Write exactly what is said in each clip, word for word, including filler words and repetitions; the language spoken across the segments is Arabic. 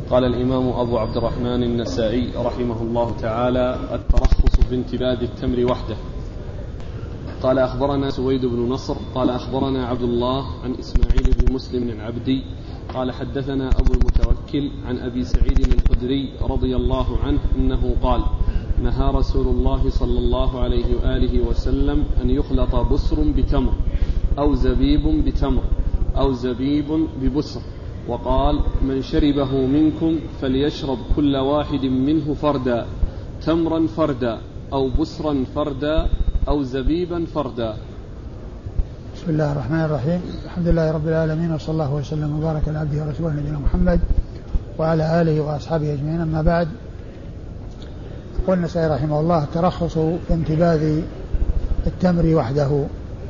قال الإمام أبو عبد الرحمن النسائي رحمه الله تعالى: الترخص في انتباد التمر وحده. قال أخبرنا سويد بن نصر قال أخبرنا عبد الله عن إسماعيل بن مسلم العبدي قال حدثنا أبو المتوكل عن أبي سعيد الخدري رضي الله عنه أنه قال: نهى رسول الله صلى الله عليه وآله وسلم أن يخلط بسر بتمر أو زبيب بتمر أو زبيب ببسر، وقال: من شربه منكم فليشرب كل واحد منه فردا، تمرا فردا أو بسرا فردا أو زبيبا فردا. بسم الله الرحمن الرحيم. الحمد لله رب العالمين، وصلى الله وسلم وبارك على عبده ورسوله نبينا محمد وعلى آله وأصحابه أجمعين. أما بعد، يقول النسائي رحمه الله: ترخص في انتباذ التمر وحده.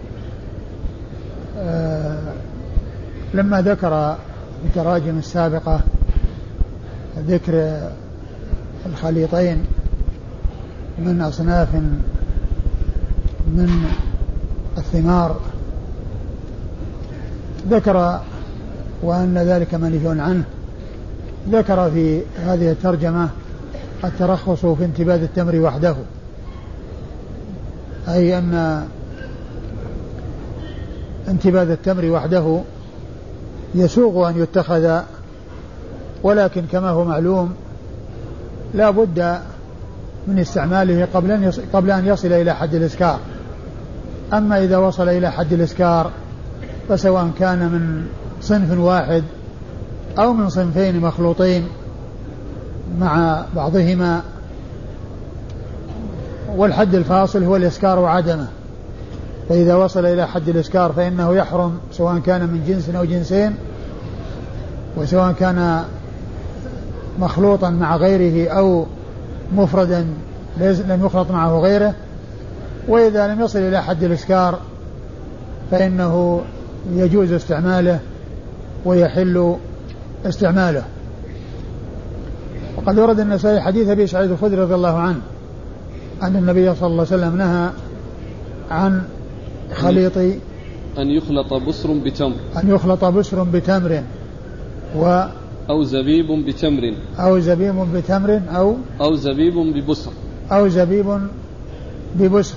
آه لما ذكر في التراجم السابقة ذكر الخليطين من أصناف من الثمار، ذكر وأن ذلك منهي عنه. ذكر في هذه الترجمة الترخص في انتباذ التمر وحده، أي أن انتباذ التمر وحده يسوغ أن يتخذ، ولكن كما هو معلوم لا بد من استعماله قبل أن يصل إلى حد الإسكار. أما إذا وصل إلى حد الإسكار فسواء كان من صنف واحد أو من صنفين مخلوطين مع بعضهما، والحد الفاصل هو الإسكار وعدمه، فإذا وصل إلى حد الإسكار فإنه يحرم سواء كان من جنس أو جنسين، وسواء كان مخلوطا مع غيره أو مفردا لم يخلط معه غيره. وإذا لم يصل إلى حد الإسكار فإنه يجوز استعماله ويحل استعماله. وقد ورد النسائي حديث أبي سعيد الخدري رضي الله عنه أن النبي صلى الله عليه وسلم نهى عن خليط أن يخلط بسر بتمر أن يخلط بسر بتمر و أو زبيب بتمر أو زبيب بتمر أو أو زبيب ببسر أو زبيب ببسر.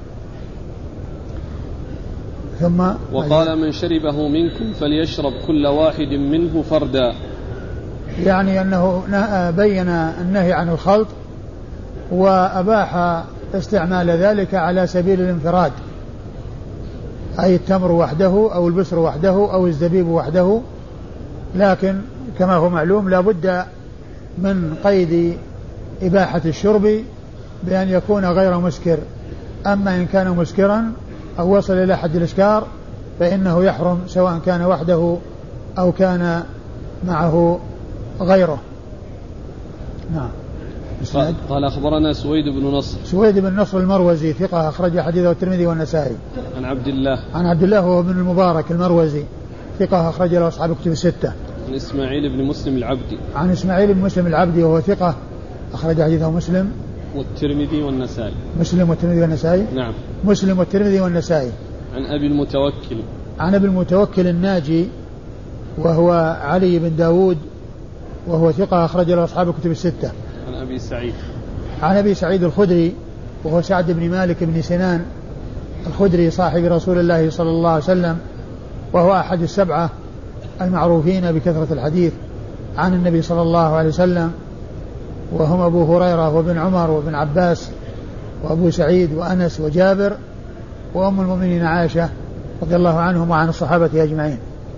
ثم وقال: من شربه منكم فليشرب كل واحد منه فردا، يعني أنه بين النهي عن الخلط وأباح استعمال ذلك على سبيل الانفراد، أي التمر وحده أو البسر وحده أو الزبيب وحده، لكن كما هو معلوم لا بد من قيد إباحة الشرب بأن يكون غير مسكر. أما إن كان مسكرا أو وصل إلى حد الإسكار فإنه يحرم سواء كان وحده أو كان معه غيره. نعم. قال, قال أخبرنا سويد بن نصر سويد بن نصر المروزي ثقة أخرج حديثه الترمذي والنسائي. عن عبد الله عن عبد الله وهو بن المبارك المروزي ثقة أخرج له أصحاب كتب الستة. عن إسماعيل بن مسلم العبدي عن إسماعيل بن مسلم العبدي وهو ثقة أخرج حديثه مسلم والترمذي والنسائي. مسلم والترمذي والنسائي. نعم. مسلم والترمذي والنسائي. عن أبي المتوكل عن أبي المتوكل الناجي وهو علي بن داود وهو ثقة أخرج له أصحاب كتب الستة. عن أبي سعيد عن أبي سعيد الخدري وهو سعد بن مالك بن سنان الخدري صاحب رسول الله صلى الله عليه وسلم، وهو أحد السبعة المعروفين بكثرة الحديث عن النبي صلى الله عليه وسلم، وهم أبو هريرة وابن عمر وابن عباس وأبو سعيد وأنس وجابر وأم المؤمنين عائشة رضي الله عنهم وعن الصحابة أجمعين.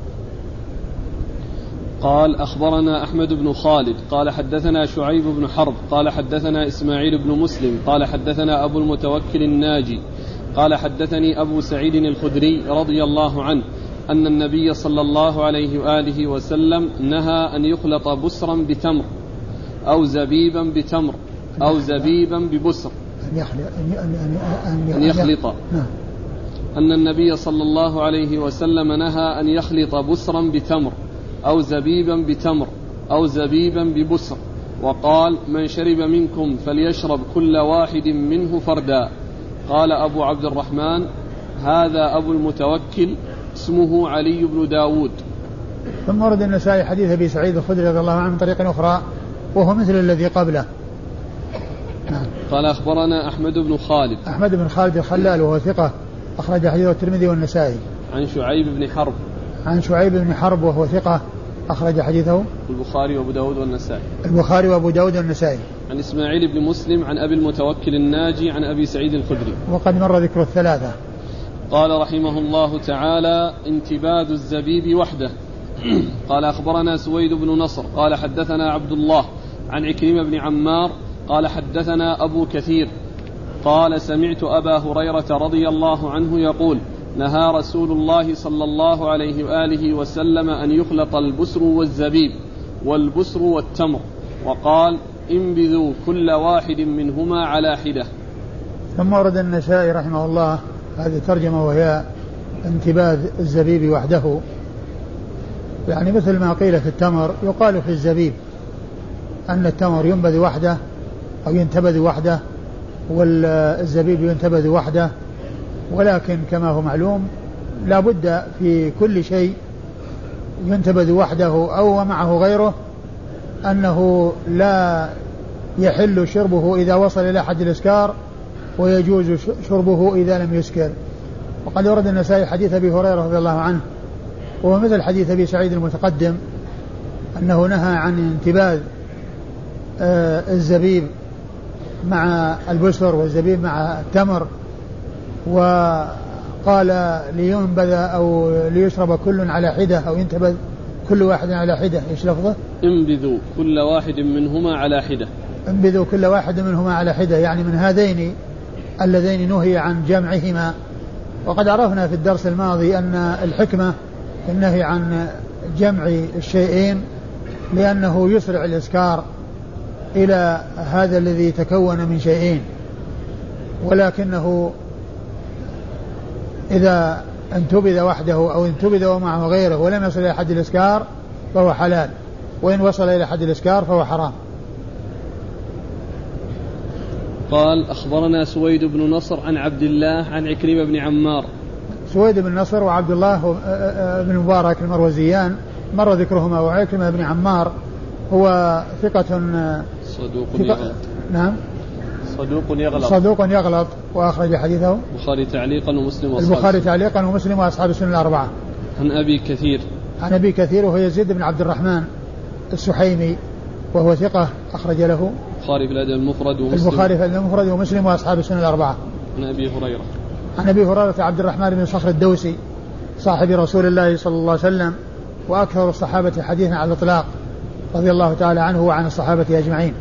قال: أخبرنا أحمد بن خالد قال حدثنا شعيب بن حرب قال حدثنا إسماعيل بن مسلم قال حدثنا أبو المتوكل الناجي قال حدثني أبو سعيد الخدري رضي الله عنه أن النبي صلى الله عليه وآله وسلم نهى أن يخلط بسرا بتمر أو زبيبا بتمر أو زبيبا ببسر أن يخلط, أن يخلط. أن النبي صلى الله عليه وسلم نهى أن يخلط بسرا بتمر أو زبيبا بتمر أو زبيبا ببسر، وقال: من شرب منكم فليشرب كل واحد منه فردا. قال أبو عبد الرحمن: هذا أبو المتوكل اسمه علي بن داود ثم ورد النسائي حديث أبي سعيد الخدري رضي الله عنه من طريق أخرى وهو مثل الذي قبله. نعم. قال أخبرنا أحمد بن خالد أحمد بن خالد الخلال وهو ثقة أخرج حديثه الترمذي والنسائي. عن شعيب بن حرب عن شعيب بن حرب وهو ثقة أخرج حديثه البخاري وأبو داود والنسائي. البخاري وأبو داود والنسائي. عن إسماعيل بن مسلم عن أبي المتوكل الناجي عن أبي سعيد الخدري. وقد مر ذكر الثلاثة. قال رحمه الله تعالى: انتباد الزبيب وحده. قال أخبرنا سويد بن نصر قال حدثنا عبد الله عن عكرمة بن عمار قال حدثنا أبو كثير قال سمعت أبا هريرة رضي الله عنه يقول: نهى رسول الله صلى الله عليه وآله وسلم أن يخلط البسر والزبيب والبسر والتمر، وقال: انبذوا كل واحد منهما على حدة. ثم ورد النسائي رحمه الله هذه الترجمة وهي انتباذ الزبيب وحده، يعني مثل ما قيل في التمر يقال في الزبيب أن التمر ينبذ وحده أو ينتبذ وحده والزبيب ينتبذ وحده، ولكن كما هو معلوم لا بد في كل شيء ينتبذ وحده أو معه غيره أنه لا يحل شربه إذا وصل إلى حد الإسكار ويجوز شربه إذا لم يسكر. وقد ورد النسائي حديث أبي هريرة رضي الله عنه وهو مثل حديث أبي سعيد المتقدم أنه نهى عن انتباذ آه الزبيب مع البسر والزبيب مع التمر، وقال لينبذ أو ليشرب كل على حدة أو ينتبذ كل واحد على حدة. إيش لفظه؟ انبذوا كل واحد منهما على حدة. انبذوا كل واحد منهما على حدة، يعني من هذين اللذين نهي عن جمعهما. وقد عرفنا في الدرس الماضي أن الحكمة في النهي عن جمع الشيئين لأنه يسرع الإسكار إلى هذا الذي تكون من شيئين، ولكنه إذا انتبذ وحده أو انتبذ ومعه غيره ولم يصل إلى حد الإسكار فهو حلال، وإن وصل إلى حد الإسكار فهو حرام. قال: أخبرنا سويد بن نصر عن عبد الله عن عكرمة بن عمار. سويد بن نصر وعبد الله بن مبارك المروزيان مر ذكرهما، وعكرمة بن عمار هو ثقة صدوق ثقة يغلط. نعم صدوق يغلط صدوق يغلط وأخرج حديثه البخاري تعليقا ومسلم وأصحاب البخاري تعليقا ومسلم وأصحاب السنن الأربعة. عن أبي كثير عن أبي كثير وهو يزيد بن عبد الرحمن السحيمي وهو ثقة أخرج له البخاري في الأدب المفرد ومسلم البخاري في الأدب المفرد ومسلم وأصحاب السنن الأربعة. عن أبي هريرة عن أبي هريرة عبد الرحمن بن صخر الدوسي صاحب رسول الله صلى الله عليه وسلم وأكثر الصحابة حديثا على الإطلاق رضي الله تعالى عنه وعن الصحابة أجمعين.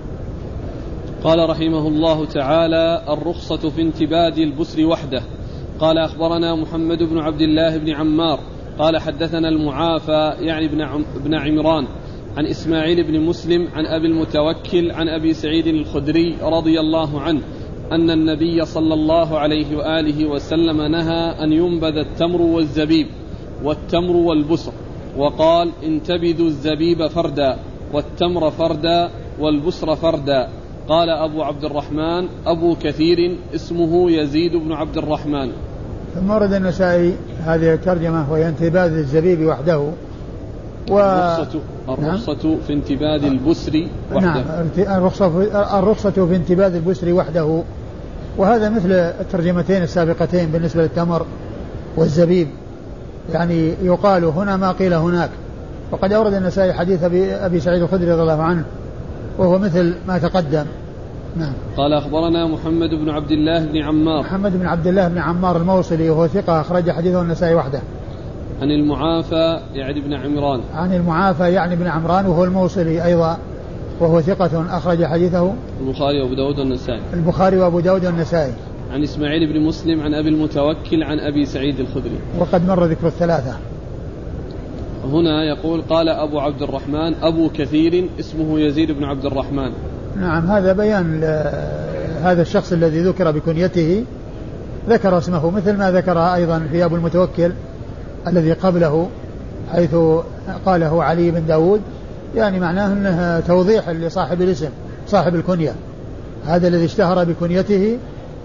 قال رحمه الله تعالى: الرخصة في انتباد البسر وحده. قال: أخبرنا محمد بن عبد الله بن عمار قال حدثنا المعافى يعني بن, عم بن عمران عن إسماعيل بن مسلم عن أبي المتوكل عن أبي سعيد الخدري رضي الله عنه أن النبي صلى الله عليه وآله وسلم نهى أن ينبذ التمر والزبيب والتمر والبسر، وقال: انتبذوا الزبيب فردا والتمر فردا والبسر فردا. قال أبو عبد الرحمن أبو كثير اسمه يزيد بن عبد الرحمن. ثم ورد النسائي هذه الترجمة وهي انتباذ الزبيب وحده و... الرخصة, الرخصة نعم. في انتباذ البسر وحده. نعم الرخصة في, الرخصة في انتباذ البسر وحده، وهذا مثل الترجمتين السابقتين بالنسبة للتمر والزبيب، يعني يقال هنا ما قيل هناك. وقد أورد النسائي حديث أبي سعيد الخدري رضي الله عنه وهو مثل ما تقدم. نعم. قال: أخبرنا محمد بن عبد الله بن عمار محمد بن عبد الله بن عمار الموصلي وهو ثقة أخرج حديثه النسائي وحده. عن المعافى يعني بن عمران عن المعافى يعني بن عمران وهو الموصلي أيضا وهو ثقة أخرج حديثه البخاري وأبو داود والنسائي البخاري وأبو داود والنسائي. عن إسماعيل بن مسلم عن أبي المتوكل عن أبي سعيد الخدري. وقد مر ذكر الثلاثة. هنا يقول: قال أبو عبد الرحمن أبو كثير اسمه يزيد بن عبد الرحمن. نعم هذا بيان هذا الشخص الذي ذكر بكنيته، ذكر اسمه مثل ما ذكر أيضا في أبو المتوكل الذي قبله حيث قاله علي بن داود، يعني معناه أنه توضيح لصاحب الاسم صاحب الكنية، هذا الذي اشتهر بكنيته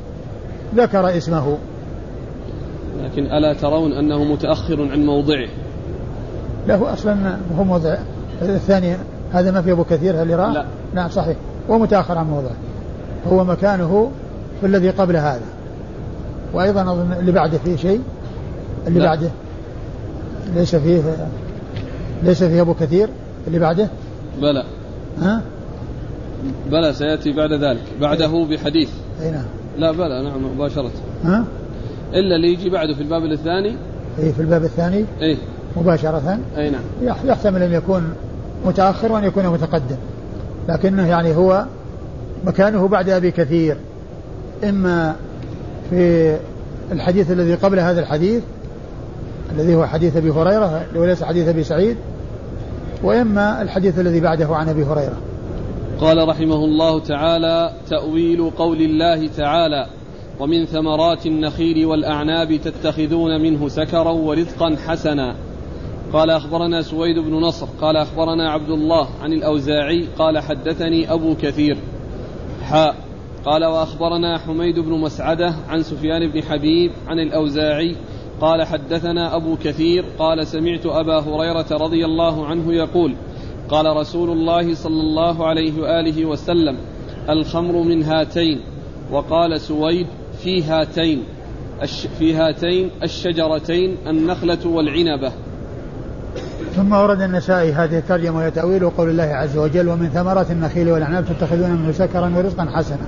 ذكر اسمه. لكن ألا ترون أنه متأخر عن موضعه؟ له أصلا هو موضع الثاني، هذا ما في أبو كثير اللي راه؟ لا. نعم صحيح، ومتأخر عن موضع، هو مكانه في الذي قبل هذا. وأيضا أظن اللي بعده فيه شيء، اللي لا. بعده ليس فيه ليس فيه أبو كثير اللي بعده. بلى ها بلى سيأتي بعد ذلك بعده بحديث. أي نعم. لا بلى نعم مباشرة. ها إلا اللي يجي بعده في الباب الثاني. إيه في الباب الثاني. إيه مباشرة. أي نعم. يحتمل أن يكون متأخر وأن يكون متقدم، لكنه يعني هو مكانه بعد أبي كثير، إما في الحديث الذي قبل هذا الحديث الذي هو حديث أبي هريرة وليس حديث أبي سعيد، وإما الحديث الذي بعده عن أبي هريرة. قال رحمه الله تعالى: تأويل قول الله تعالى: ومن ثمرات النخيل والأعناب تتخذون منه سكرا ورزقا حسنا. قال أخبرنا سويد بن نصر قال أخبرنا عبد الله عن الأوزاعي قال حدثني أبو كثير حاء. قال وأخبرنا حميد بن مسعدة عن سفيان بن حبيب عن الأوزاعي قال حدثنا أبو كثير قال سمعت أبا هريرة رضي الله عنه يقول: قال رسول الله صلى الله عليه وآله وسلم: الخمر من هاتين. وقال سويد: في هاتين في هاتين الشجرتين النخلة والعنبة. ثم ورد النسائي هذه الترجمة وهي تأويل قول الله عز وجل: ومن ثمرات النخيل والأعناب تتخذون منه سكرا ورزقا حسنا.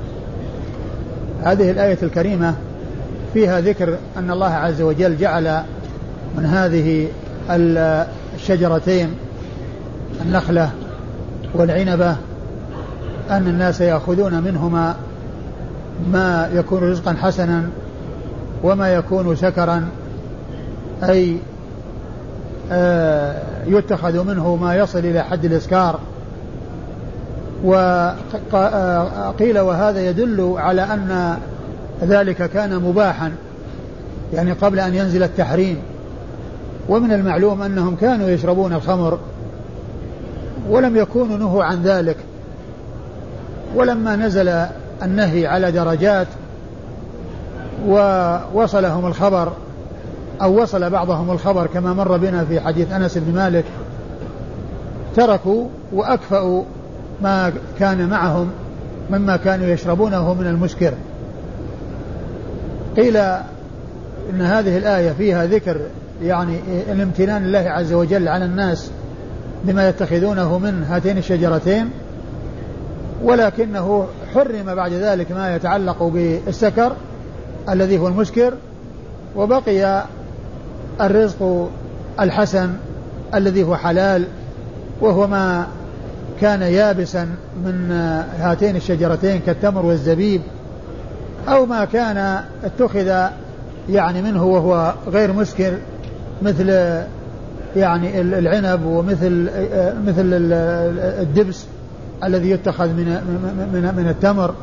هذه الآية الكريمة فيها ذكر أن الله عز وجل جعل من هذه الشجرتين النخلة والعنبة أن الناس يأخذون منهما ما يكون رزقا حسنا وما يكون سكرا، أي يتخذ منه ما يصل إلى حد الإسكار. وقيل وهذا يدل على أن ذلك كان مباحا يعني قبل أن ينزل التحريم، ومن المعلوم أنهم كانوا يشربون الخمر ولم يكونوا نهوا عن ذلك، ولما نزل النهي على درجات ووصلهم الخبر أو وصل بعضهم الخبر كما مر بنا في حديث أنس بن مالك تركوا وأكفأوا ما كان معهم مما كانوا يشربونه من المسكر. قيل إن هذه الآية فيها ذكر يعني الامتنان لله عز وجل على الناس بما يتخذونه من هاتين الشجرتين، ولكنه حرم بعد ذلك ما يتعلق بالسكر الذي هو المسكر، وبقي الرزق الحسن الذي هو حلال وهو ما كان يابسا من هاتين الشجرتين كالتمر والزبيب، أو ما كان اتخذ يعني منه وهو غير مسكر مثل يعني العنب ومثل مثل الدبس الذي يتخذ من من من التمر،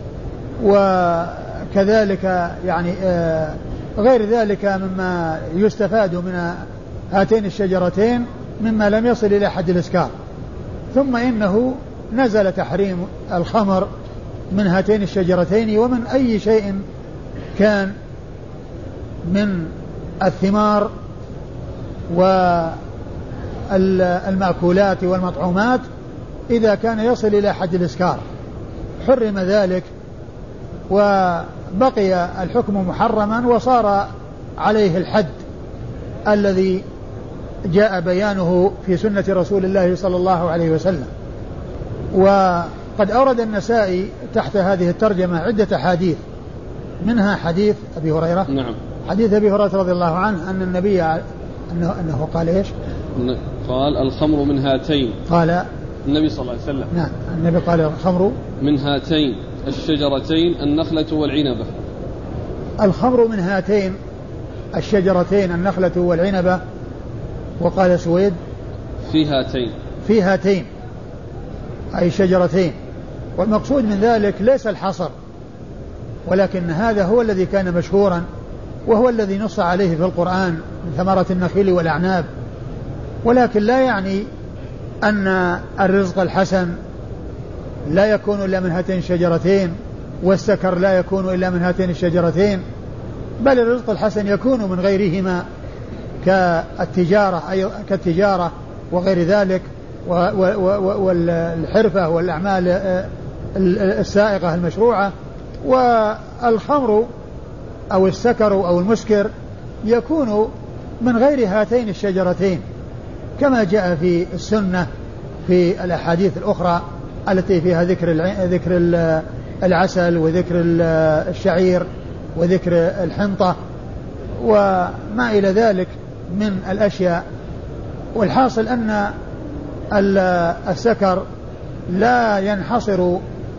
وكذلك يعني غير ذلك مما يستفاد من هاتين الشجرتين مما لم يصل إلى حد الإسكار. ثم إنه نزل تحريم الخمر من هاتين الشجرتين ومن أي شيء كان من الثمار والمأكولات والمطعومات إذا كان يصل إلى حد الإسكار حرم ذلك، وبقي الحكم محرما وصار عليه الحد الذي جاء بيانه في سنة رسول الله صلى الله عليه وسلم. وقد أورد النسائي تحت هذه الترجمة عدة حديث، منها حديث أبي هريرة. نعم. حديث أبي هريرة رضي الله عنه أن النبي أنه, أنه قال إيش؟ قال الخمر من هاتين. قال النبي صلى الله عليه وسلم. نعم النبي قال الخمر من هاتين الشجرتين النخلة والعنبة. الخمر من هاتين الشجرتين النخلة والعنبة. وقال سويد في هاتين في هاتين أي شجرتين، والمقصود من ذلك ليس الحصر، ولكن هذا هو الذي كان مشهورا وهو الذي نص عليه في القرآن من ثمرة النخيل والأعناب، ولكن لا يعني أن الرزق الحسن لا يكون إلا من هاتين الشجرتين والسكر لا يكون إلا من هاتين الشجرتين، بل الرزق الحسن يكون من غيرهما كالتجارة أي كالتجارة وغير ذلك والحرفة والأعمال السائغة المشروعة. والخمر أو السكر أو المسكر يكون من غير هاتين الشجرتين كما جاء في السنة في الأحاديث الأخرى التي فيها ذكر ذكر العسل وذكر الشعير وذكر الحنطة وما إلى ذلك من الأشياء. والحاصل أن السكر لا ينحصر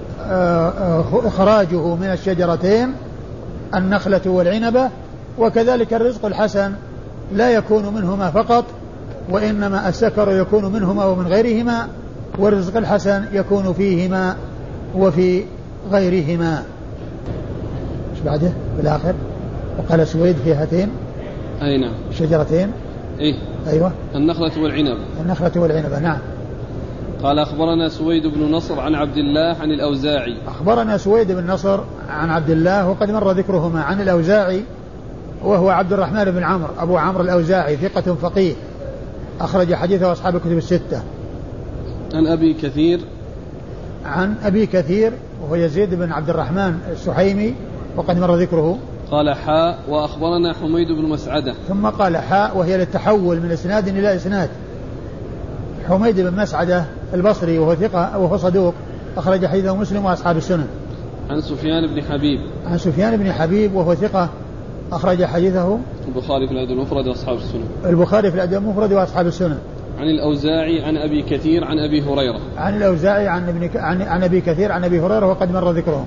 إخراجه من الشجرتين النخلة والعنبة، وكذلك الرزق الحسن لا يكون منهما فقط، وإنما السكر يكون منهما ومن غيرهما، والرزق الحسن يكون فيهما وفي غيرهما. ايش بعده بالآخر؟ وقال سويد في هاتين أي نعم الشجرتين إيه؟ أيوة النخلة والعنبة. النخلة والعنبة نعم. قال أخبرنا سويد بن نصر عن عبد الله عن الأوزاعي. أخبرنا سويد بن نصر عن عبد الله وقد مر ذكرهما. عن الأوزاعي وهو عبد الرحمن بن عمرو أبو عمرو الأوزاعي ثقة فقيه أخرج حديثه أصحاب الكتب الستة. عن أبي كثير عن أبي كثير وهو يزيد بن عبد الرحمن السحيمي وقد مر ذكره. قال حاء وأخبرنا حميد بن مسعدة. ثم قال حاء وهي للتحول من إسناد إلى إسناد. حميد بن مسعدة البصري وهو ثقة وهو صدوق أخرج حديثه مسلم وأصحاب السنن. عن سفيان بن حبيب. عن سفيان بن حبيب وهو ثقة أخرج حديثه البخاري في الأدب المفرد وأصحاب السنن. البخاري في الأدب المفرد وأصحاب السنن. عن الأوزاعي عن أبي كثير عن أبي هريرة. عن الأوزاعي عن ابن ك... عن... عن أبي كثير عن أبي هريرة وقد مر ذكرهم.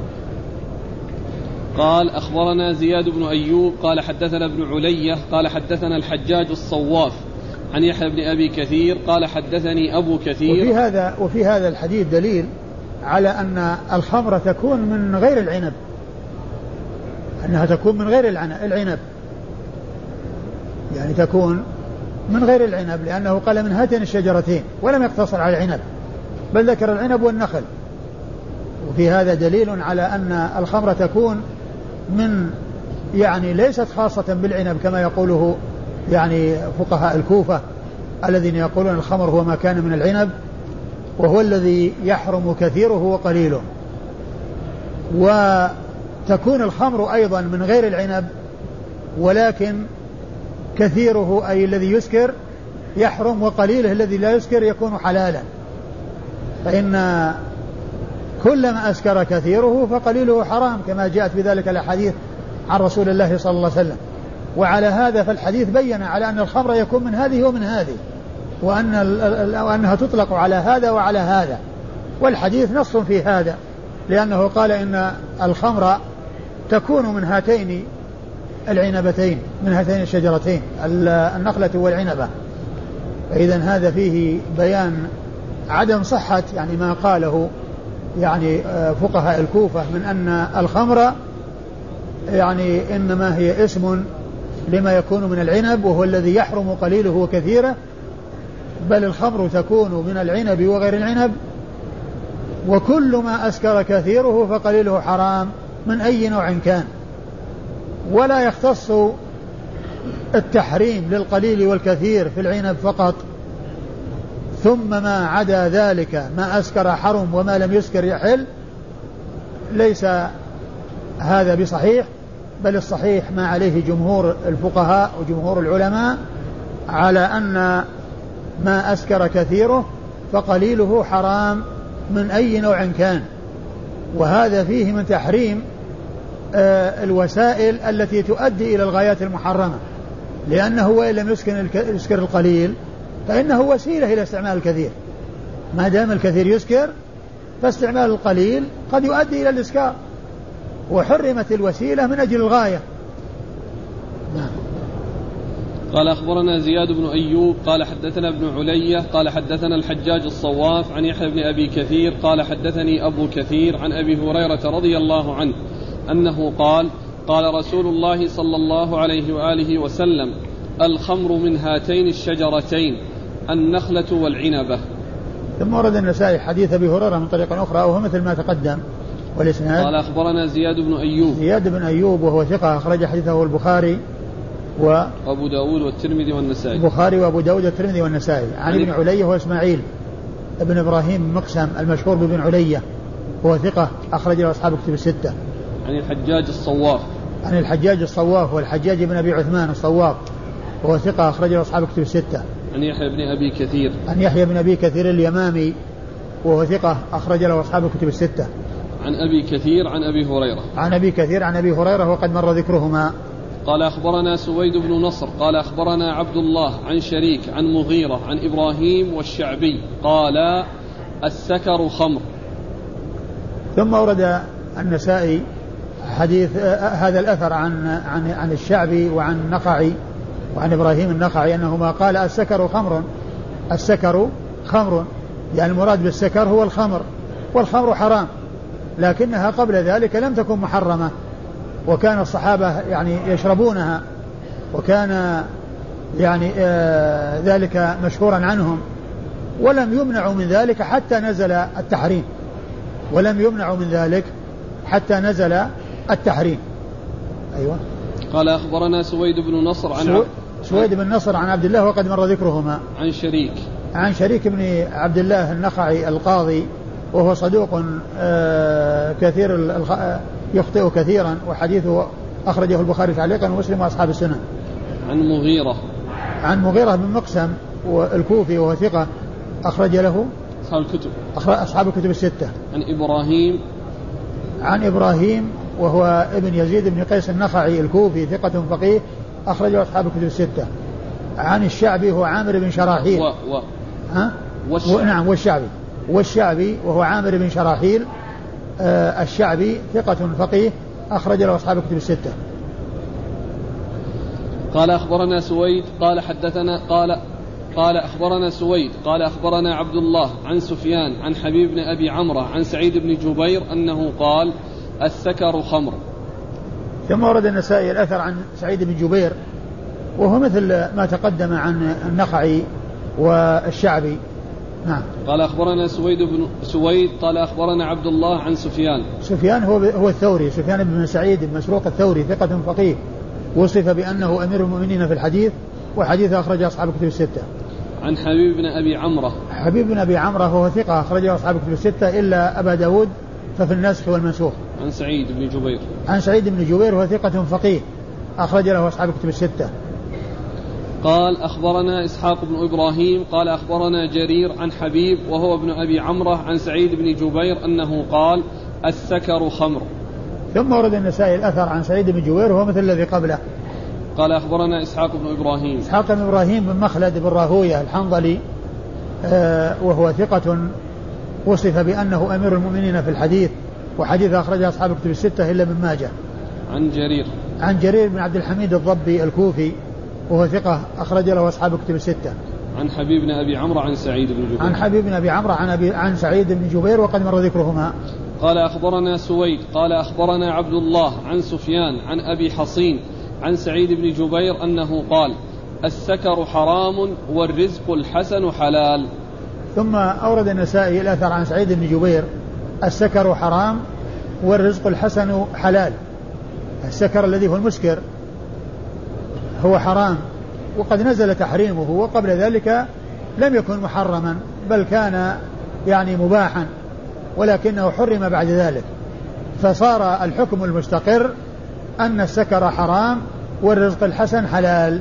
قال أخبرنا زياد بن أيوب قال حدثنا ابن علية قال حدثنا الحجاج الصواف عن يحيى بن أبي كثير قال حدثني أبو كثير. وفي هذا وفي هذا الحديث دليل على أن الخمر تكون من غير العنب، أنها تكون من غير العنب، يعني تكون من غير العنب، لأنه قال من هاتين الشجرتين ولم يقتصر على العنب بل ذكر العنب والنخل. وفي هذا دليل على أن الخمر تكون من يعني ليست خاصة بالعنب كما يقوله يعني فقهاء الكوفة الذين يقولون الخمر هو ما كان من العنب وهو الذي يحرم كثيره وقليله. وتكون الخمر أيضا من غير العنب ولكن كثيره أي الذي يسكر يحرم وقليله الذي لا يسكر يكون حلالا، فإن كلما أسكر كثيره فقليله حرام كما جاءت بذلك الأحاديث عن رسول الله صلى الله عليه وسلم. وعلى هذا فالحديث بين على أن الخمر يكون من هذه ومن هذه، وأن وأنها تطلق على هذا وعلى هذا، والحديث نص في هذا لأنه قال إن الخمر تكون من هاتين العنبتين من هاتين الشجرتين النخلة والعنبة. فإذا هذا فيه بيان عدم صحة يعني ما قاله يعني فقهاء الكوفة من أن الخمر يعني إنما هي اسم لما يكون من العنب وهو الذي يحرم قليله وكثيره، بل الخمر تكون من العنب وغير العنب، وكل ما أسكر كثيره فقليله حرام من أي نوع كان، ولا يختص التحريم للقليل والكثير في العنب فقط ثم ما عدا ذلك ما أسكر حرم وما لم يسكر يحل. ليس هذا بصحيح، بل الصحيح ما عليه جمهور الفقهاء وجمهور العلماء على أن ما أسكر كثيره فقليله حرام من أي نوع كان. وهذا فيه من تحريم الوسائل التي تؤدي إلى الغايات المحرمة، لأنه وإن لم يسكر القليل فإنه وسيلة إلى استعمال الكثير، ما دام الكثير يسكر فاستعمال القليل قد يؤدي إلى الإسكار، وحرمت الوسيلة من أجل الغاية. نعم. قال أخبرنا زياد بن أيوب قال حدثنا ابن علية قال حدثنا الحجاج الصواف عن يحيى بن أبي كثير قال حدثني أبو كثير عن أبي هريرة رضي الله عنه أنه قال قال رسول الله صلى الله عليه وآله وسلم الخمر من هاتين الشجرتين النخلة والعنبة. ثم ورد النسائي حديث أبي هريرة من طريق أخرى وهو مثل ما تقدم والإسناد. قال أخبرنا زياد بن أيوب. زياد بن أيوب وهو ثقة أخرج حديثه البخاري و أبو داود والترمذي والنسائي. البخاري وأبو داود والترمذي والنسائي. عن ابن علية وإسماعيل ابن إبراهيم مقسم المشهور بابن علية هو ثقة أخرج له أصحاب الكتب الستة. عن الحجاج الصواف. عن الحجاج الصواف والحجاج بن أبي عثمان الصواف وهو ثقة أخرج له أصحاب الكتب الستة. عن يحيى بن أبي كثير. عن يحيى بن أبي كثير اليمامي وهو ثقة أخرج له أصحاب الكتب الستة. عن أبي كثير عن أبي هريرة. عن أبي كثير عن أبي هريرة وقد مر ذكرهما. قال أخبرنا سويد بن نصر قال أخبرنا عبد الله عن شريك عن مغيرة عن إبراهيم والشعبي قال السكر خمر. ثم ورد النسائي حديث هذا الأثر عن عن عن الشعبي وعن النخعي وعن إبراهيم النخعي أنهما قال السكر خمر. السكر خمر يعني المراد بالسكر هو الخمر، والخمر حرام لكنها قبل ذلك لم تكن محرمة، وكان الصحابة يعني يشربونها، وكان يعني آه ذلك مشهورا عنهم، ولم يمنعوا من ذلك حتى نزل التحريم ولم يمنعوا من ذلك حتى نزل التحريم. أيوة. قال أخبرنا سويد بن نصر عن سو... سويد بن نصر عن عبد الله وقد مر ذكرهما. عن شريك عن شريك بن عبد الله النخعي القاضي وهو صدوق آه كثير الخ... يخطئ كثيرا وحديثه أخرجه البخاري تعليقا ومسلم وأصحاب السنن. عن مغيرة عن مغيرة بن مقسم الكوفي وهو ثقة أخرج له أصحاب الكتب أصحاب الكتب الستة. عن إبراهيم عن إبراهيم وهو ابن يزيد بن قيس النخعي الكوفي ثقة فقيه أخرجه أصحاب الكتب الستة. عن الشعبي هو عامر بن شراحيل و و ها والشعبي. نعم والشعبي والشعبي وهو عامر بن شراحيل آه الشعبي ثقة فقيه أخرج له أصحاب الكتب الستة. قال أخبرنا سويد قال حدثنا قال قال أخبرنا سويد قال أخبرنا عبد الله عن سفيان عن حبيب بن أبي عمرو عن سعيد بن جبير أنه قال السكر خمر. ثم ورد النسائي الأثر عن سعيد بن جبير وهو مثل ما تقدم عن النخعي والشعبي. نعم. قال أخبرنا سويد بن سويد قال أخبرنا عبد الله عن سفيان. سفيان هو هو الثوري سفيان بن سعيد بن مسروق الثوري ثقة فقيه وصف بأنه أمير المؤمنين في الحديث وحديث أخرج أصحاب الكتب الستة. عن حبيب بن أبي عمرو. حبيب بن أبي عمرو هو ثقة أخرجه أصحاب الكتب الستة إلا أبا داود ففي النسخ والمنسوخ. عن سعيد بن جبير. عن سعيد بن جبير وهو ثقة فقيه أخرج له أصحاب الكتب الستة. قال أخبرنا إسحاق بن إبراهيم قال أخبرنا جرير عن حبيب وهو ابن أبي عمرو عن سعيد بن جبير أنه قال السكر خمر. ثم ورد النسائي الأثر عن سعيد بن جبير وهو مثل الذي قبله. قال أخبرنا إسحاق بن إبراهيم. إسحاق بن إبراهيم بن مخلد بن راهوية الحنظلي آه وهو ثقة وصف بأنه أمير المؤمنين في الحديث وحديث أخرجه أصحاب الكتب الستة إلا ابن ماجه. عن جرير. عن جرير بن عبد الحميد الضبي الكوفي وهو ثقة أخرج له أصحاب الكتب الستة. عن حبيب بن أبي عمرو عن سعيد بن جبير. عن حبيب بن أبي عمرو عن أبي عن سعيد بن جبير وقد مر ذكرهما. قال أخبرنا سويد قال أخبرنا عبد الله عن سفيان عن أبي حصين عن سعيد بن جبير أنه قال السكر حرام والرزق الحسن حلال. ثم أورد النسائي الأثر عن سعيد بن جبير السكر حرام والرزق الحسن حلال. السكر الذي هو المسكر هو حرام وقد نزل تحريمه وقبل ذلك لم يكن محرما بل كان يعني مباحا ولكنه حرم بعد ذلك فصار الحكم المستقر أن السكر حرام والرزق الحسن حلال.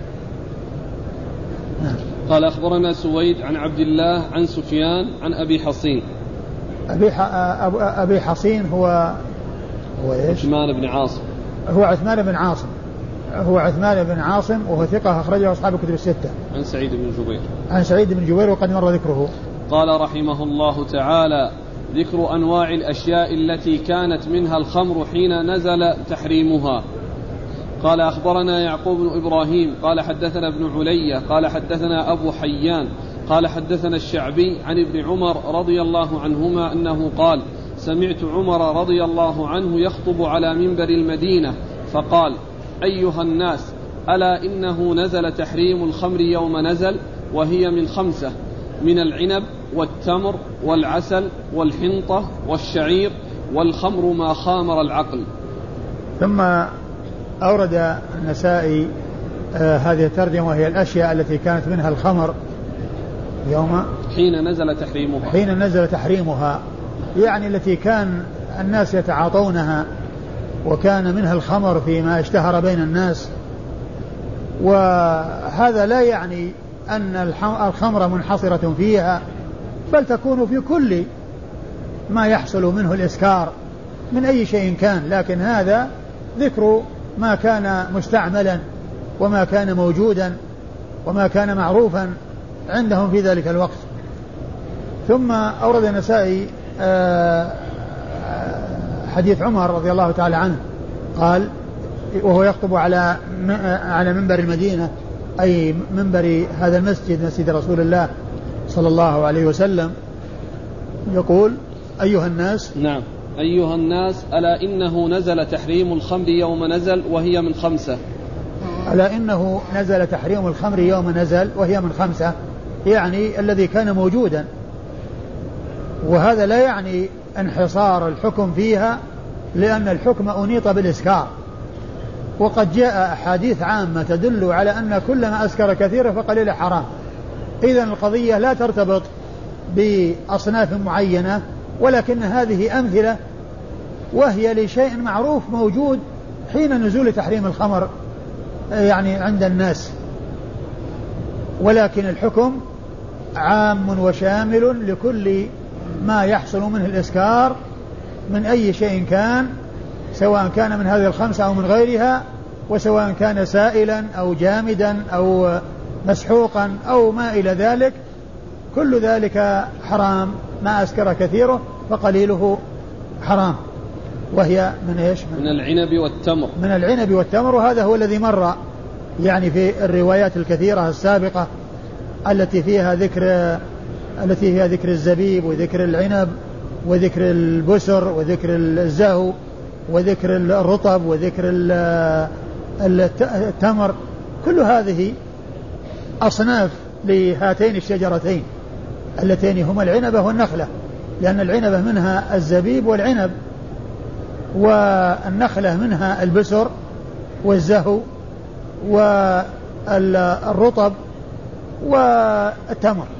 قال أخبرنا سويد عن عبد الله عن سفيان عن أبي حصين. أبي, أبي حصين هو هو إيش؟ عثمان بن عاصم. هو عثمان بن عاصم هو عثمان بن عاصم وهو ثقة أخرجه أصحاب الكتب الستة. عن سعيد بن جبير. عن سعيد بن جبير وقد مر ذكره. قال رحمه الله تعالى ذكر أنواع الأشياء التي كانت منها الخمر حين نزل تحريمها. قال أخبرنا يعقوب بن إبراهيم قال حدثنا ابن علي قال حدثنا أبو حيان قال حدثنا الشعبي عن ابن عمر رضي الله عنهما أنه قال سمعت عمر رضي الله عنه يخطب على منبر المدينة فقال أيها الناس ألا إنه نزل تحريم الخمر يوم نزل وهي من خمسة من العنب والتمر والعسل والحنطة والشعير والخمر ما خامر العقل. ثم أورد النسائي آه هذه الترجمة، وهي الأشياء التي كانت منها الخمر يوم حين نزل تحريمها حين نزل تحريمها، يعني التي كان الناس يتعاطونها، وكان منها الخمر فيما اشتهر بين الناس. وهذا لا يعني أن الخمر منحصرة فيها، بل تكون في كل ما يحصل منه الإسكار من أي شيء كان، لكن هذا ذكر ما كان مستعملا وما كان موجودا وما كان معروفا عندهم في ذلك الوقت. ثم أورد النسائي حديث عمر رضي الله تعالى عنه قال وهو يخطب على على منبر المدينة، أي منبر هذا المسجد مسجد رسول الله صلى الله عليه وسلم، يقول أيها الناس. نعم. أيها الناس ألا إنه نزل تحريم الخمر يوم نزل وهي من خمسة. ألا إنه نزل تحريم الخمر يوم نزل وهي من خمسة، يعني الذي كان موجودا. وهذا لا يعني انحصار الحكم فيها، لأن الحكم أنيط بالإسكار، وقد جاء أحاديث عامة تدل على أن كل ما أسكر كثيرا فقليل حرام. إذن القضية لا ترتبط بأصناف معينة، ولكن هذه أمثلة وهي لشيء معروف موجود حين نزول تحريم الخمر يعني عند الناس، ولكن الحكم عام وشامل لكل ما يحصل منه الإسكار من أي شيء كان، سواء كان من هذه الخمسة أو من غيرها، وسواء كان سائلا أو جامدا أو مسحوقا أو ما إلى ذلك، كل ذلك حرام. ما أسكر كثيره فقليله حرام. وهي من إيش؟ من العنب والتمر. من العنب والتمر، وهذا هو الذي مر يعني في الروايات الكثيرة السابقة التي فيها ذكر التي فيها ذكر الزبيب وذكر العنب وذكر البسر وذكر الزهو وذكر الرطب وذكر التمر. كل هذه أصناف لهاتين الشجرتين اللتين هما العنبة والنخلة، لأن العنبة منها الزبيب والعنب، والنخلة منها البسر والزهو والرطب والتمر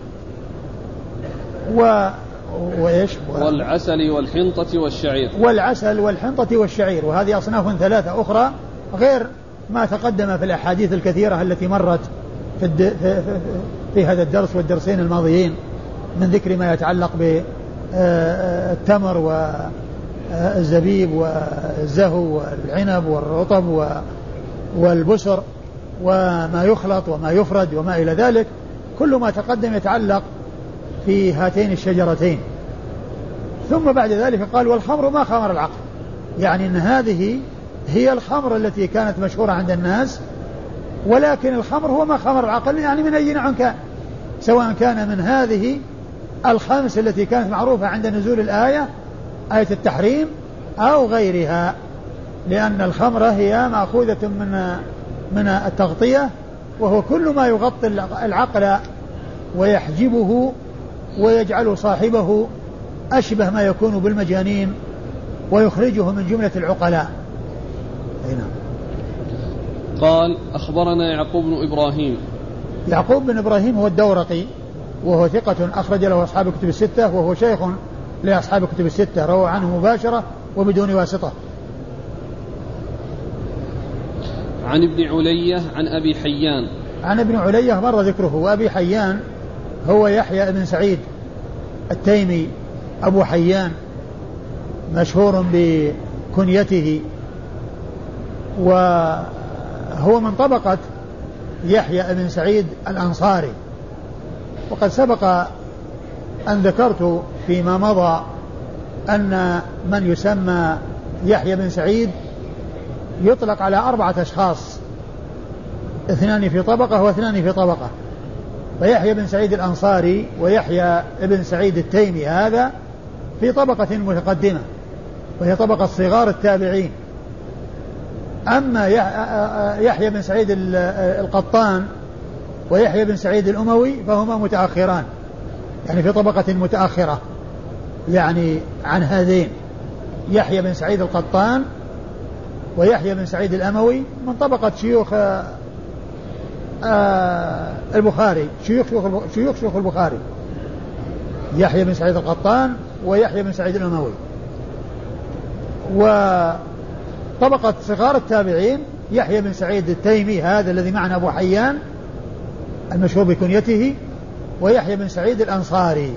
و... وإيش والعسل والحنطة والشعير. والعسل والحنطة والشعير، وهذه أصناف ثلاثة أخرى غير ما تقدم في الأحاديث الكثيرة التي مرت في, الد... في... في... في هذا الدرس والدرسين الماضيين من ذكر ما يتعلق بالتمر والزبيب والزهو والعنب والرطب والبسر وما يخلط وما يفرد وما إلى ذلك. كل ما تقدم يتعلق في هاتين الشجرتين. ثم بعد ذلك قال والخمر ما خمر العقل، يعني أن هذه هي الخمر التي كانت مشهورة عند الناس، ولكن الخمر هو ما خمر العقل، يعني من أي نوع كان، سواء كان من هذه الخمس التي كانت معروفة عند نزول الآية آية التحريم أو غيرها، لأن الخمر هي مأخوذة من من التغطية، وهو كل ما يغطي العقل ويحجبه ويجعل صاحبه أشبه ما يكون بالمجانين ويخرجه من جملة العقلاء. هنا قال أخبرنا يعقوب بن إبراهيم. يعقوب بن إبراهيم هو الدورقي، وهو ثقة أخرج له أصحاب الكتب الستة، وهو شيخ لأصحاب الكتب الستة، روى عنه مباشرة وبدون واسطة. عن ابن علية عن أبي حيان. عن ابن علية مر ذكره. وأبي حيان هو يحيى بن سعيد التيمي أبو حيان، مشهور بكنيته، وهو من طبقة يحيى بن سعيد الأنصاري. وقد سبق أن ذكرت فيما مضى أن من يسمى يحيى بن سعيد يطلق على أربعة أشخاص، اثنان في طبقة واثنان في طبقة. فيحيى بن سعيد الأنصاري ويحيى بن سعيد التيمي هذا في طبقة متقدمة، وهي طبقة صغار التابعين. أما يحيى بن سعيد القطان ويحيى بن سعيد الأموي فهما متأخران، يعني في طبقة متأخرة يعني عن هذين. يحيى بن سعيد القطان ويحيى بن سعيد الأموي من طبقة شيوخ آه البخاري شيوخ شيوخ شيوخ البخاري يحيى بن سعيد القطان ويحيى بن سعيد الأموي. وطبقة صغار التابعين يحيى بن سعيد التيمي هذا الذي معنا أبو حيان المشهور بكنيته، ويحيى بن سعيد الأنصاري.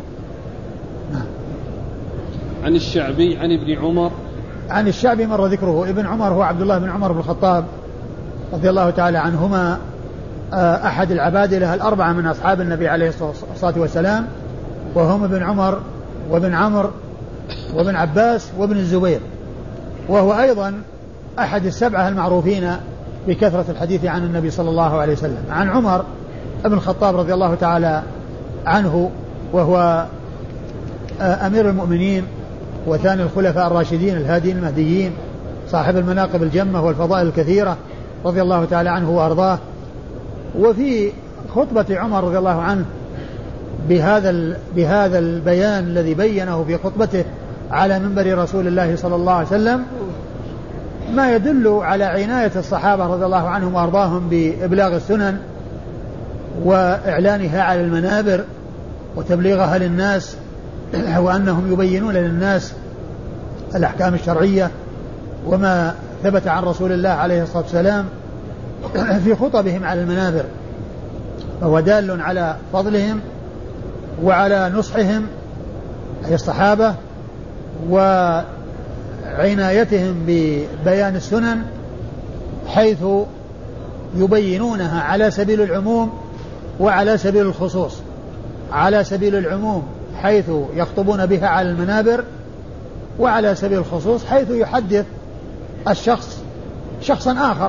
عن الشعبي عن ابن عمر. عن الشعبي مر ذكره. ابن عمر هو عبد الله بن عمر بن الخطاب رضي الله تعالى عنهما، أحد العبادلة الأربعة من أصحاب النبي عليه الصلاة والسلام، وهم ابن عمر وابن عمرو وابن عباس وابن الزبير، وهو أيضا أحد السبعة المعروفين بكثرة الحديث عن النبي صلى الله عليه وسلم. عن عمر ابن الخطاب رضي الله تعالى عنه، وهو أمير المؤمنين وثاني الخلفاء الراشدين الهاديين المهديين، صاحب المناقب الجمة والفضائل الكثيرة رضي الله تعالى عنه وأرضاه. وفي خطبة عمر رضي الله عنه بهذا بهذا البيان الذي بينه في خطبته على منبر رسول الله صلى الله عليه وسلم ما يدل على عناية الصحابة رضي الله عنهم وأرضاهم بإبلاغ السنن وإعلانها على المنابر وتبليغها للناس، وأنهم يبينون للناس الأحكام الشرعية وما ثبت عن رسول الله عليه الصلاة والسلام في خطبهم على المنابر، فهو دال على فضلهم وعلى نصحهم أي الصحابة وعنايتهم ببيان السنن، حيث يبينونها على سبيل العموم وعلى سبيل الخصوص. على سبيل العموم حيث يخطبون بها على المنابر، وعلى سبيل الخصوص حيث يحدث الشخص شخصا آخر.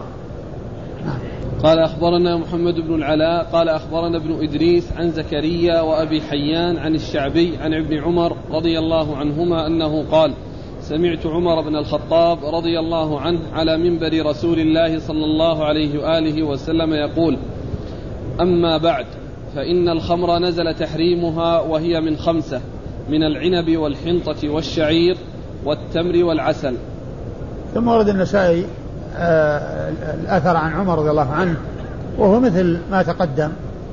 قال أخبرنا محمد بن العلاء قال أخبرنا ابن إدريس عن زكريا وأبي حيان عن الشعبي عن ابن عمر رضي الله عنهما أنه قال: سمعت عمر بن الخطاب رضي الله عنه على منبر رسول الله صلى الله عليه وآله وسلم يقول: أما بعد، فإن الخمر نزل تحريمها وهي من خمسة: من العنب والحنطة والشعير والتمر والعسل. ثم ورد النسائي آه الأثر عن عمر رضي الله عنه وهو مثل ما تقدم.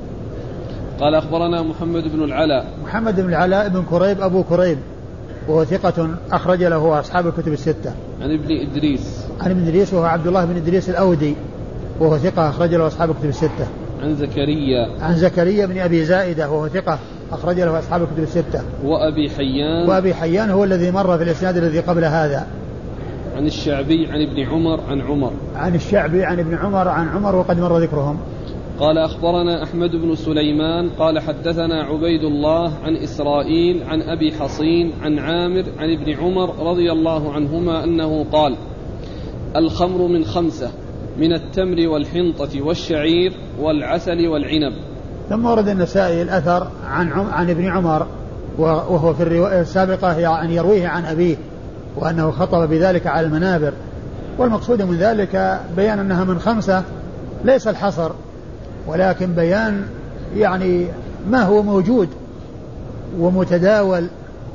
قال أخبرنا محمد بن العلاء محمد بن العلاء بن كريب أبو كريب، وهو ثقة أخرج له أصحاب الكتب الستة. عن ابن إدريس عن ابن إدريس وهو عبد الله بن إدريس الأودي، وهو ثقة أخرج له أصحاب الكتب الستة. عن زكريا عن زكريا بن أبي زائدة وهو ثقة أخرج له أصحاب الكتب الستة. وأبي حيان وأبي حيان هو الذي مر في الإسناد الذي قبل هذا. عن الشعبي عن ابن عمر عن عمر عن الشعبي عن ابن عمر عن عمر وقد مر ذكرهم. قال أخبرنا أحمد بن سليمان قال حدثنا عبيد الله عن إسرائيل عن أبي حصين عن عامر عن ابن عمر رضي الله عنهما أنه قال: الخمر من خمسة: من التمر والحنطة والشعير والعسل والعنب. ثم ورد النسائي الأثر عن عن ابن عمر، وهو في الرواية السابقة يعني يرويه عن أبيه، وأنه خطب بذلك على المنابر، والمقصود من ذلك بيان أنها من خمسة، ليس الحصر، ولكن بيان يعني ما هو موجود ومتداول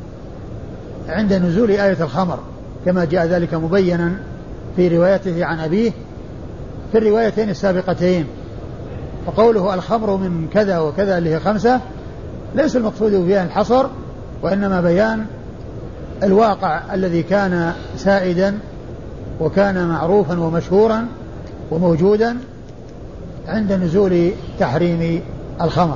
عند نزول آية الخمر، كما جاء ذلك مبينا في روايته عن أبيه في الروايتين السابقتين. فقوله الخمر من كذا وكذا اللي هي خمسة ليس المقصود بها الحصر، وإنما بيان الواقع الذي كان سائدا وكان معروفا ومشهورا وموجودا عند نزول تحريم الخمر.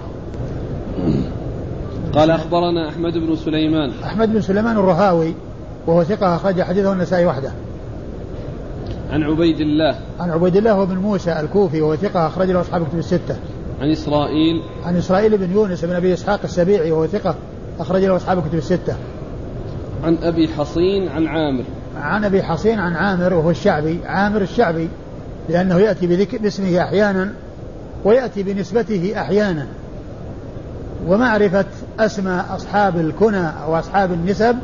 قال أخبرنا أحمد بن سليمان أحمد بن سليمان الرهاوي، وهو ثقة أخرج حديثه النسائي وحده. عن عبيد الله عن عبيد الله بن موسى الكوفي، وهو ثقة أخرج له أصحاب الكتب الستة. عن إسرائيل عن إسرائيل بن يونس بن أبي إسحاق السبيعي، وهو ثقة أخرج له أصحاب الكتب الستة. عن أبي حصين عن عامر عن أبي حصين عن عامر وهو الشعبي، عامر الشعبي، لأنه يأتي باسمه أحيانا ويأتي بنسبته أحيانا، ومعرفة أسماء أصحاب الكنى أو أصحاب النسب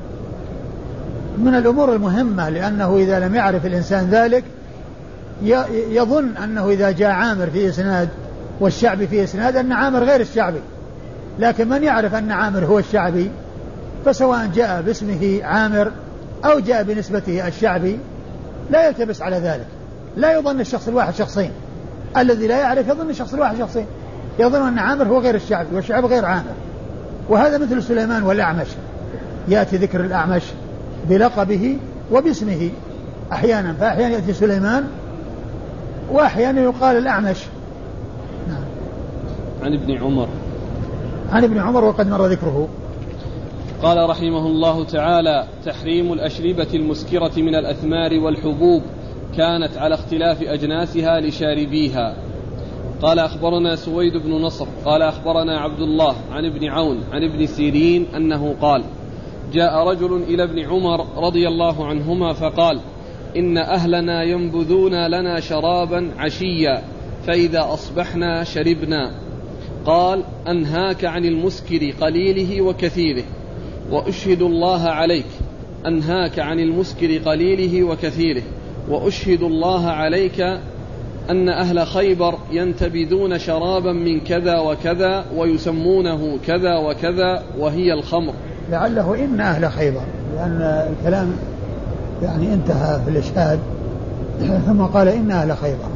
من الأمور المهمة، لأنه إذا لم يعرف الإنسان ذلك يظن أنه إذا جاء عامر في إسناد والشعبي في إسناد أن عامر غير الشعبي، لكن من يعرف أن عامر هو الشعبي فسواء جاء باسمه عامر أو جاء بنسبته الشعبي لا يلتبس على ذلك، لا يظن الشخص الواحد شخصين، الذي لا يعرف يظن الشخص الواحد شخصين، يظن أن عامر هو غير الشعبي والشعبي غير عامر. وهذا مثل سليمان والأعمش، يأتي ذكر الأعمش بلقبه وباسمه أحيانا، فأحيانا يأتي سليمان وأحيانا يقال الأعمش. نعم. عن ابن عمر عن ابن عمر وقد مر ذكره. قال رحمه الله تعالى: تحريم الأشربة المسكرة من الأثمار والحبوب كانت على اختلاف أجناسها لشاربيها. قال أخبرنا سويد بن نصر قال أخبرنا عبد الله عن ابن عون عن ابن سيرين أنه قال: جاء رجل إلى ابن عمر رضي الله عنهما فقال: إن أهلنا ينبذون لنا شرابا عشيا فإذا أصبحنا شربنا. قال: أنهاك عن المسكر قليله وكثيره وأشهد الله عليك أنهاك عن المسكر قليله وكثيره وأشهد الله عليك أن أهل خيبر ينتبذون شرابا من كذا وكذا ويسمونه كذا وكذا وهي الخمر. لعله إن أهل خيبر، لأن الكلام يعني انتهى في الإشهاد ثم قال إن أهل خيبر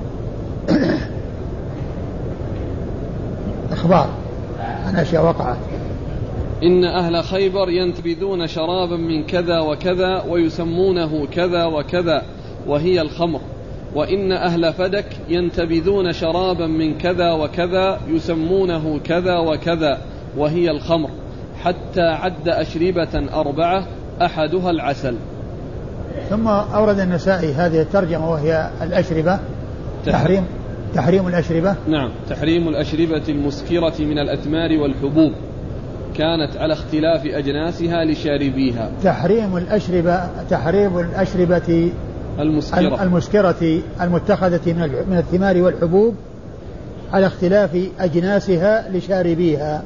إخبار عن أشياء وقعت. إن أهل خيبر ينتبذون شرابا من كذا وكذا ويسمونه كذا وكذا وهي الخمر. وإن أهل فدك ينتبذون شرابا من كذا وكذا يسمونه كذا وكذا وهي الخمر، حتى عد أشربة أربعة أحدها العسل. ثم أورد النسائي هذه الترجمة وهي الأشربة، تحريم تحريم الأشربة. نعم، تحريم الأشربة المسكرة من الأثمار والحبوب كانت على اختلاف أجناسها لشاربيها. تحريم الأشربة تحريم الأشربة المسكرة, المسكرة المتخذة من الثمار والحبوب على اختلاف أجناسها لشاربيها.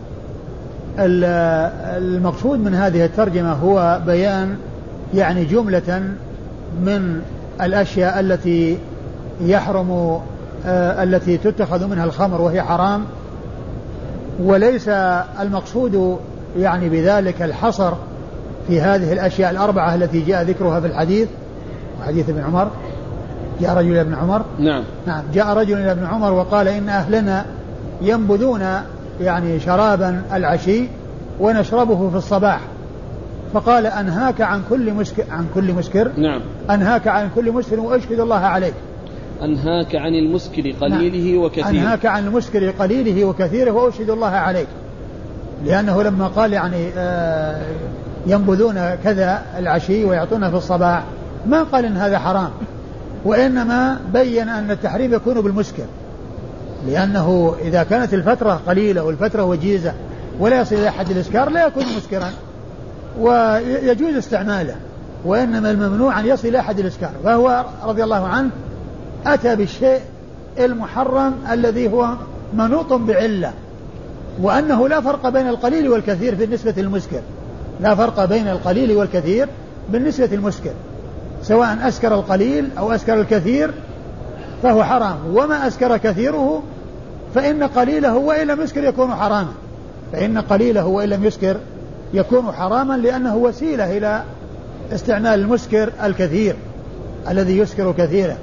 المقصود من هذه الترجمة هو بيان يعني جملة من الأشياء التي يحرم آه التي تتخذ منها الخمر وهي حرام، وليس المقصود يعني بذلك الحصر في هذه الأشياء الأربعة التي جاء ذكرها في الحديث، حديث ابن عمر. جاء رجل إلى ابن عمر نعم نعم جاء رجل إلى ابن عمر وقال: إن أهلنا ينبذون يعني شرابا العشي ونشربه في الصباح. فقال: أنهاك عن كل مسكر عن كل مسكر نعم أنهاك عن كل مسكر وأشهد الله عليك. أنهاك عن المسكر قليله نعم. وكثيره أنهاك عن المسكر قليله وكثيره وأشهد الله عليك، لأنه لما قال يعني آه ينبذون كذا العشي ويعطونه في الصباح ما قال إن هذا حرام، وإنما بين أن التحريم يكون بالمسكر، لأنه إذا كانت الفترة قليلة والفترة وجيزة ولا يصل إلى حد الإسكار لا يكون مسكرا ويجوز استعماله، وإنما الممنوع أن يصل إلى حد الإسكار. فهو رضي الله عنه أتى بالشيء المحرم الذي هو منوط بعلة، وأنه لا فرق بين القليل والكثير بالنسبة للمسكر، لا فرق بين القليل والكثير بالنسبة للمسكر، سواء أسكر القليل أو أسكر الكثير فهو حرام، وما أسكر كثيره فإن قليله وإن لم يسكر يكون حراما، فإن قليله وإن لم يسكر يكون حراما، لأنه وسيلة إلى استعمال المسكر الكثير الذي يسكر كثيرا.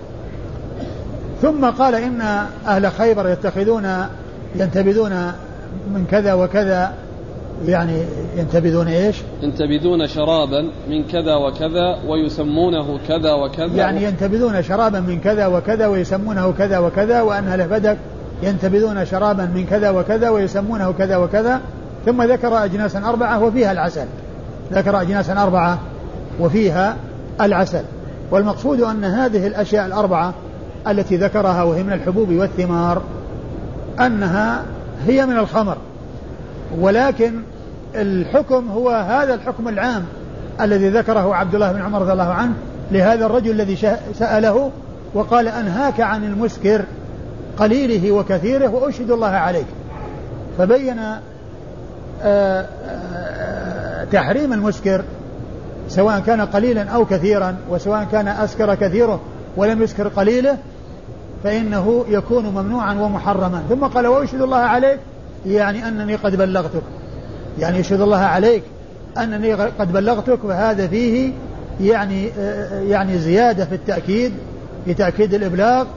ثم قال: إن أهل خيبر يتخذون ينتبذون من كذا وكذا، يعني ينتبذون إيش؟ ينتبذون شرابا من كذا وكذا ويسمونه كذا وكذا، يعني ينتبذون شرابا من كذا وكذا ويسمونه كذا وكذا، وأن أهل فدك ينتبذون شرابا من كذا وكذا ويسمونه كذا وكذا. ثم ذكر أجناسا أربعة وفيها العسل، ذكر أجناسا أربعة وفيها العسل. والمقصود أن هذه الأشياء الأربعة التي ذكرها وهي من الحبوب والثمار أنها هي من الخمر، ولكن الحكم هو هذا الحكم العام الذي ذكره عبد الله بن عمر رضي الله عنه لهذا الرجل الذي سأله وقال: أنهاك عن المسكر قليله وكثيره وأشهد الله عليك. فبين آآ آآ تحريم المسكر سواء كان قليلا أو كثيرا، وسواء كان أسكر كثيره ولم يسكر قليله فإنه يكون ممنوعا ومحرما. ثم قال: وأشهد الله عليك، يعني أنني قد بلغتك، يعني يشهد الله عليك أنني قد بلغتك. وهذا فيه يعني يعني زيادة في التأكيد، في تأكيد الإبلاغ،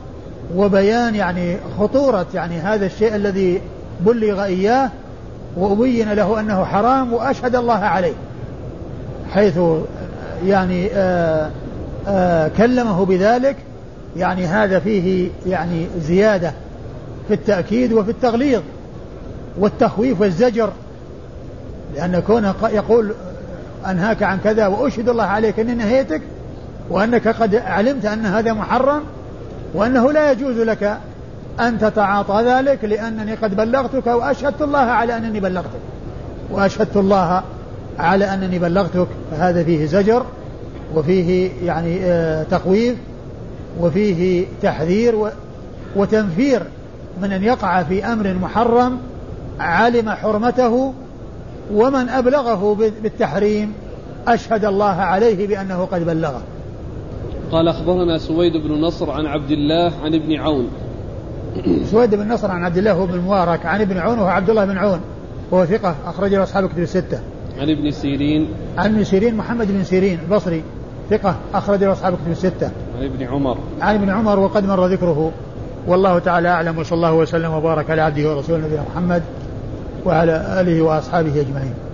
وبيان يعني خطورة يعني هذا الشيء الذي بلغ إياه، وأبين له أنه حرام وأشهد الله عليه، حيث يعني آآ آآ كلمه بذلك. يعني هذا فيه يعني زيادة في التأكيد وفي التغليظ والتخويف والزجر، لأن كونه يقول أنهاك عن كذا وأشهد الله عليك أني نهيتك، وأنك قد علمت أن هذا محرم، وأنه لا يجوز لك أن تتعاطى ذلك لأنني قد بلغتك وأشهدت الله على أنني بلغتك وأشهدت الله على أنني بلغتك. فهذا فيه زجر وفيه يعني آه تخويف وفيه تحذير وتنفير من أن يقع في أمر محرم علم حرمته، ومن أبلغه بالتحريم أشهد الله عليه بأنه قد بلغه. قال أخبرنا سويد بن نصر عن عبد الله عن ابن عون. سويد بن نصر عن عبد الله بن مبارك عن ابن عون، وهو عبد الله بن عون، وهو ثقة أخرج له أصحاب الكتب الستة. عن ابن سيرين. عن ابن سيرين محمد بن سيرين البصري ثقة أخرج له أصحاب الكتب الستة. عن ابن عمر. عن ابن عمر وقد مر ذكره. والله تعالى أعلم، وصلى الله وسلم وبارك على عبده ورسوله نبينا محمد وعلى آله وأصحابه أجمعين.